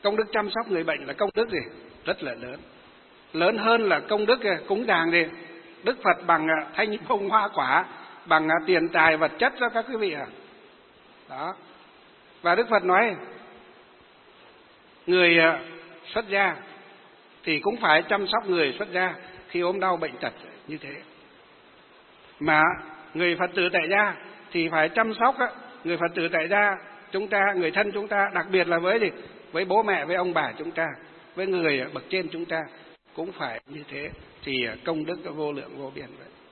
Công đức chăm sóc người bệnh là công đức gì? Rất là lớn. Lớn hơn là công đức cúng dường đi. Đức Phật bằng thanh phong hoa quả, bằng tiền tài vật chất cho các quý vị ạ. Đó. Và Đức Phật nói người xuất gia thì cũng phải chăm sóc người xuất gia khi ốm đau bệnh tật như thế. Mà người Phật tử tại gia thì phải chăm sóc người Phật tử tại gia chúng ta, người thân chúng ta, đặc biệt là với gì? Với bố mẹ, với ông bà chúng ta, với người bậc trên chúng ta cũng phải như thế, thì công đức vô lượng vô biên vậy.